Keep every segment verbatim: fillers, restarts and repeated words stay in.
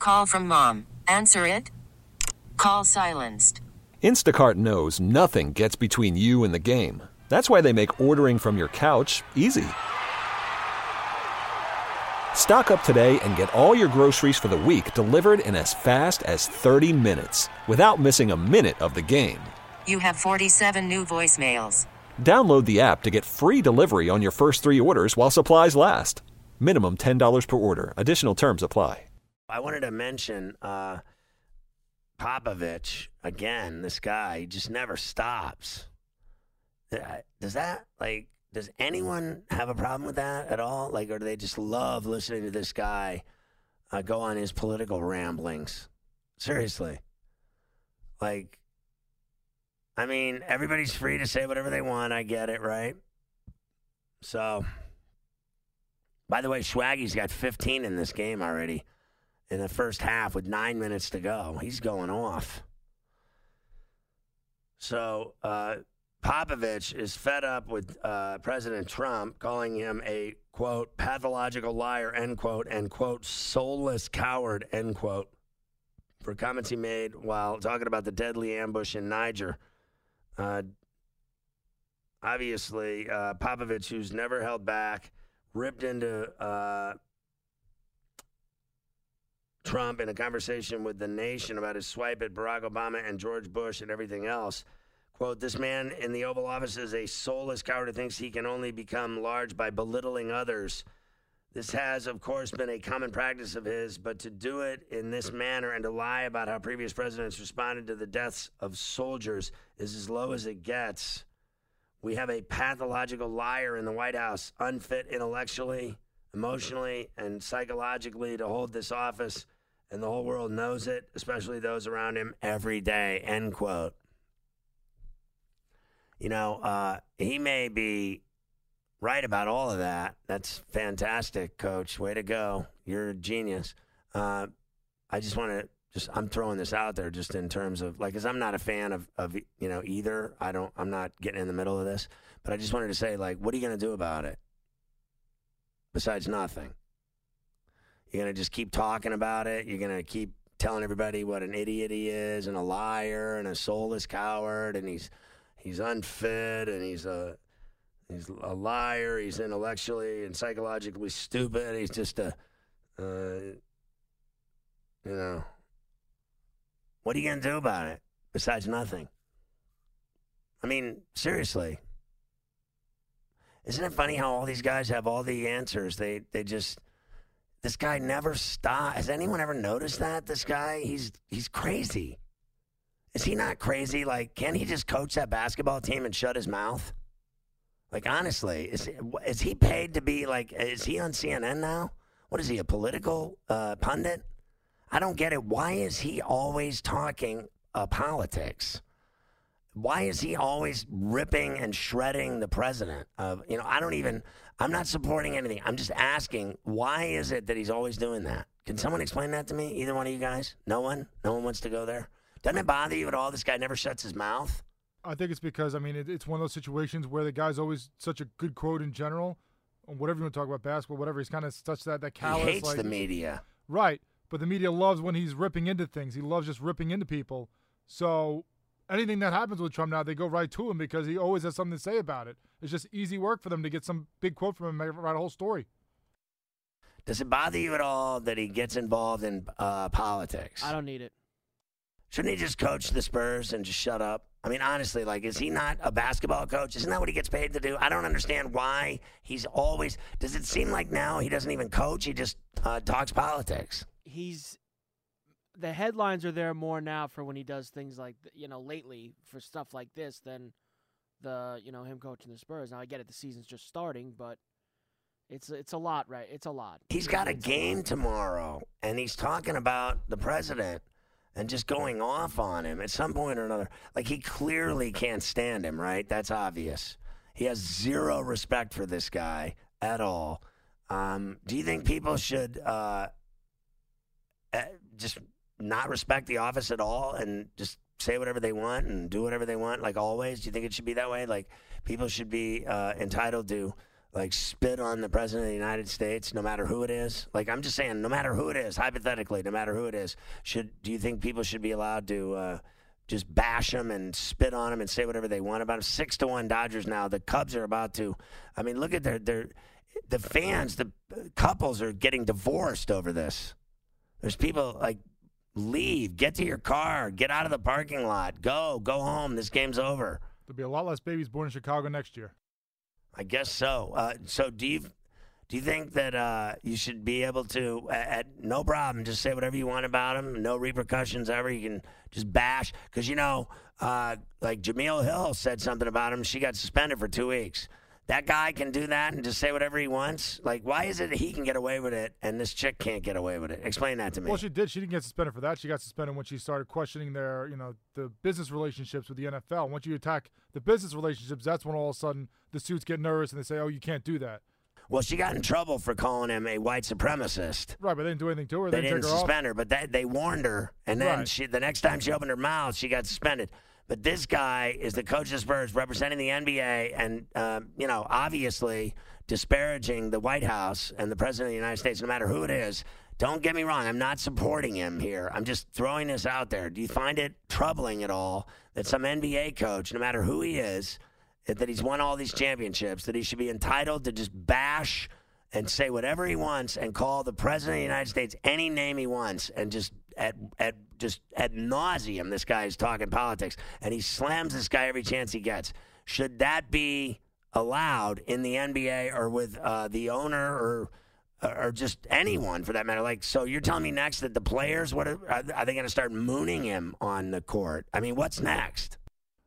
Call from mom. Answer it. Call silenced. Instacart knows nothing gets between you and the game. That's why they make ordering from your couch easy. Stock up today and get all your groceries for the week delivered in as fast as thirty minutes without missing a minute of the game. You have forty-seven new voicemails. Download the app to get free delivery on your first three orders while supplies last. Minimum ten dollars per order. Additional terms apply. I wanted to mention uh, Popovich, again, this guy, he just never stops. Does that, like, does anyone have a problem with that at all? Like, or do they just love listening to this guy uh, go on his political ramblings? Seriously. Like, I mean, everybody's free to say whatever they want. I get it, right? So, by the way, Swaggy's got fifteen in this game already in the first half with nine minutes to go. He's going off. So, uh, Popovich is fed up with uh, President Trump, calling him a, quote, pathological liar, end quote, and, quote, soulless coward, end quote, for comments he made while talking about the deadly ambush in Niger. Uh, obviously, uh, Popovich, who's never held back, ripped into uh, Trump in a conversation with The Nation about his swipe at Barack Obama and George Bush and everything else. Quote, this man in the Oval Office is a soulless coward who thinks he can only become large by belittling others. This has, of course, been a common practice of his, but to do it in this manner and to lie about how previous presidents responded to the deaths of soldiers is as low as it gets. We have a pathological liar in the White House, unfit intellectually, emotionally, and psychologically to hold this office, and the whole world knows it, especially those around him every day, end quote. You know, uh, he may be right about all of that. That's fantastic, Coach. Way to go. You're a genius. Uh, I just want to just, I'm throwing this out there just in terms of, like, because I'm not a fan of, of, you know, either. I don't, I'm not getting in the middle of this. But I just wanted to say, like, what are you going to do about it? Besides nothing. You're going to just keep talking about it. You're going to keep telling everybody what an idiot he is and a liar and a soulless coward and he's, He's unfit, and he's a he's a liar. He's intellectually and psychologically stupid. He's just a, uh, you know. What are you going to do about it besides nothing? I mean, seriously. Isn't it funny how all these guys have all the answers? They they just, this guy never stops. Has anyone ever noticed that? This guy, he's he's crazy. Is he not crazy? Like, can he just coach that basketball team and shut his mouth? Like, honestly, is is he paid to be, like, is he on C N N now? What is he, a political uh, pundit? I don't get it. Why is he always talking uh, politics? Why is he always ripping and shredding the president? Of you know, I don't even, I'm not supporting anything. I'm just asking, why is it that he's always doing that? Can someone explain that to me? Either one of you guys? No one? No one wants to go there? Doesn't it bother you at all? This guy never shuts his mouth. I think it's because, I mean, it, it's one of those situations where the guy's always such a good quote in general. Whatever you want to talk about, basketball, whatever. He's kind of such that, that callous. He hates like, the media. Right. But the media loves when he's ripping into things. He loves just ripping into people. So anything that happens with Trump now, they go right to him because he always has something to say about it. It's just easy work for them to get some big quote from him and write a whole story. Does it bother you at all that he gets involved in uh, politics? I don't need it. Shouldn't he just coach the Spurs and just shut up? I mean, honestly, like, is he not a basketball coach? Isn't that what he gets paid to do? I don't understand why he's always – does it seem like now he doesn't even coach? He just uh, talks politics. He's – the headlines are there more now for when he does things like, you know, lately for stuff like this than the, you know, him coaching the Spurs. Now, I get it, the season's just starting, but it's, it's a lot, right? It's a lot. He's got a it's game a tomorrow, and he's talking about the president – and just going off on him at some point or another. Like, he clearly can't stand him, right? That's obvious. He has zero respect for this guy at all. Um, do you think people should uh, just not respect the office at all and just say whatever they want and do whatever they want, like always? Do you think it should be that way? Like, people should be uh, entitled to like spit on the president of the United States, no matter who it is? Like, I'm just saying, no matter who it is, hypothetically, no matter who it is, should do you think people should be allowed to uh, just bash him and spit on him and say whatever they want about him? Six to one Dodgers now. The Cubs are about to. I mean, look at their their the fans. The couples are getting divorced over this. There's people like, leave, get to your car, get out of the parking lot, go, go home. This game's over. There'll be a lot less babies born in Chicago next year. I guess so. Uh, so do you do you think that uh, you should be able to, at, at no problem, just say whatever you want about him, no repercussions ever? You can just bash because you know, uh, like Jameel Hill said something about him. She got suspended for two weeks. That guy can do that and just say whatever he wants. Like, why is it he can get away with it and this chick can't get away with it? Explain that to me. Well, she did. She didn't get suspended for that. She got suspended when she started questioning their, you know, the business relationships with the N F L. Once you attack the business relationships, that's when all of a sudden the suits get nervous and they say, oh, you can't do that. Well, she got in trouble for calling him a white supremacist. Right, but they didn't do anything to her. They, they didn't take her suspend off. her, but they, they warned her. And then Right. she, the next time she opened her mouth, she got suspended. But this guy is the coach of the Spurs representing the N B A and, um, you know, obviously disparaging the White House and the President of the United States, no matter who it is. Don't get me wrong. I'm not supporting him here. I'm just throwing this out there. Do you find it troubling at all that some N B A coach, no matter who he is, that he's won all these championships, that he should be entitled to just bash and say whatever he wants and call the President of the United States any name he wants and just at at just ad nauseum this guy is talking politics and he slams this guy every chance he gets. Should that be allowed in the N B A or with uh, the owner or or just anyone for that matter? Like, so you're telling me next that the players, what are, are they going to start mooning him on the court? I mean, what's next?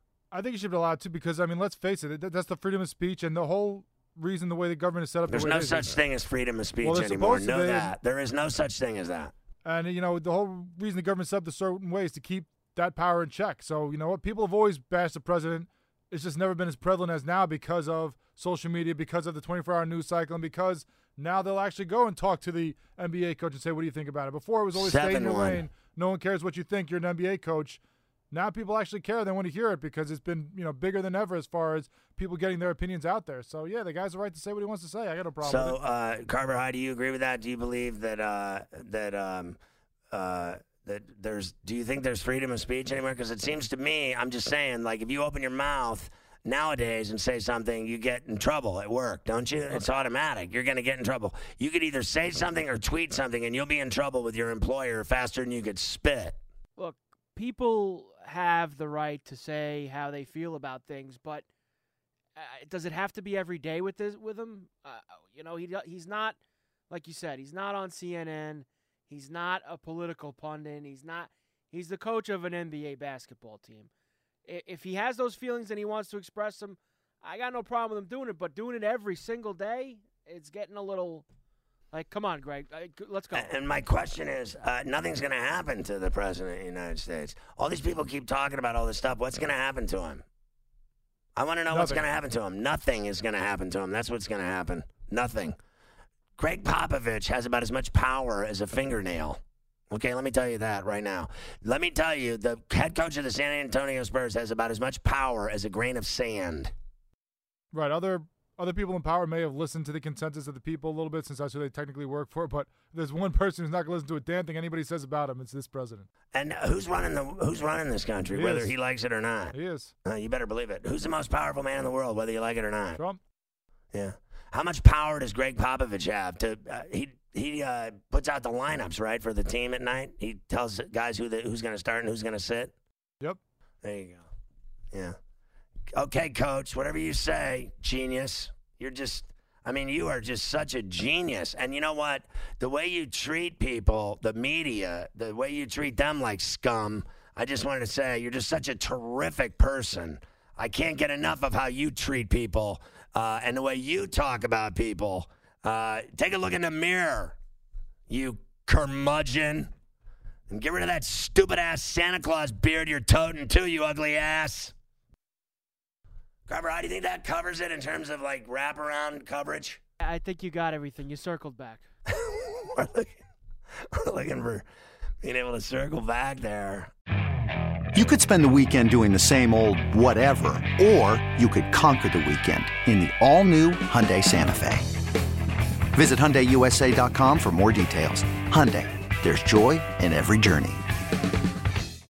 I think you should be allowed to because, I mean, let's face it, that's the freedom of speech and the whole reason the way the government is set up. There's the way no it is. such thing as freedom of speech Well, anymore. supposed to Know be. that. There is no such thing as that. And, you know, the whole reason the government's set up the certain ways to keep that power in check. So, you know what? People have always bashed the president. It's just never been as prevalent as now because of social media, because of the twenty-four hour news cycle, and because now they'll actually go and talk to the N B A coach and say, what do you think about it? Before, it was always stay in your lane. No one cares what you think. You're an N B A coach. Now people actually care. They want to hear it because it's been, you know, bigger than ever as far as people getting their opinions out there. So, yeah, the guy's the right to say what he wants to say. I got no problem So, with it. uh, Carver High, do you agree with that? Do you believe that uh, that um, uh, that there's? Do you think there's freedom of speech anymore? Because it seems to me, I'm just saying, like if you open your mouth nowadays and say something, you get in trouble at work, don't you? It's automatic. You're going to get in trouble. You could either say something or tweet something, and you'll be in trouble with your employer faster than you could spit. Look, people have the right to say how they feel about things, but uh, does it have to be every day with this with him? Uh, you know, he he's not, like you said, he's not on C N N. He's not a political pundit. He's not. He's the coach of an N B A basketball team. If he has those feelings and he wants to express them, I got no problem with him doing it. But doing it every single day, it's getting a little like, come on, Greg, let's go. And my question is, uh, nothing's going to happen to the President of the United States. All these people keep talking about all this stuff. What's going to happen to him? I want to know Nothing. what's going to happen to him. Nothing is going to happen to him. That's what's going to happen. Nothing. Greg Popovich has about as much power as a fingernail. Okay, let me tell you that right now. Let me tell you, the head coach of the San Antonio Spurs has about as much power as a grain of sand. Right. Other other people in power may have listened to the consensus of the people a little bit since that's who they technically work for, but there's one person who's not going to listen to a damn thing anybody says about him. It's this president. And who's running the who's running this country, he whether is. he likes it or not? He is. Uh, you better believe it. Who's the most powerful man in the world, whether you like it or not? Trump. Yeah. How much power does Greg Popovich have? To uh, he he uh, puts out the lineups, right, for the team at night. He tells guys who the, who's going to start and who's going to sit. Yep. There you go. Yeah. Okay, coach, whatever you say, genius. You're just, I mean, you are just such a genius. And you know what? The way you treat people, the media, the way you treat them like scum, I just wanted to say you're just such a terrific person. I can't get enough of how you treat people uh, and the way you talk about people. Uh, take a look in the mirror, you curmudgeon. And get rid of that stupid-ass Santa Claus beard you're toting, too, you ugly ass. Carver, how do you think that covers it in terms of, like, wraparound coverage? I think you got everything. You circled back. we're, looking, we're looking for being able to circle back there. You could spend the weekend doing the same old whatever, or you could conquer the weekend in the all-new Hyundai Santa Fe. Visit Hyundai U S A dot com for more details. Hyundai, there's joy in every journey.